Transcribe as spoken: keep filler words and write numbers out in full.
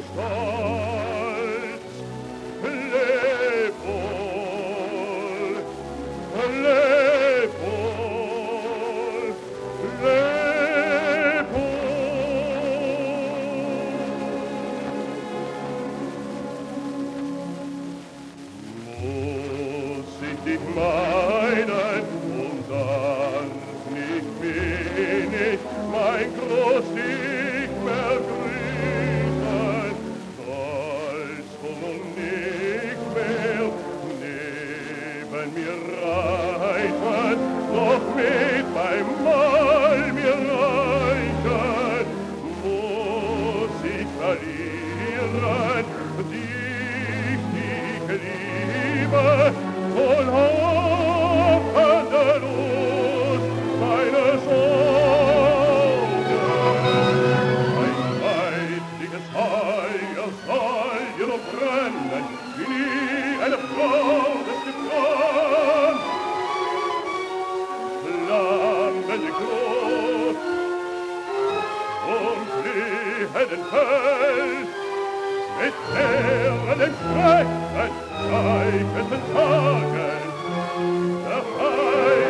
Stolz. Leb wohl, leb wohl, leb wohl. Muss ich dich meiden und dann nicht wenig mein Groß dich mehr grüßen, sollst du nun nicht mehr neben mir reiten, doch mit beim Mahl mir reichen, muss ich verlieren, dich, dich liebe, voll hoffender Lust meines Augen. Ein weibliches Feuer soll dir noch brennen, wie nie eine Frau des gebrannt. Flammende groß und fliehenden Fels, mit ehrenden Strecken, zeichneten Tagen, der Feind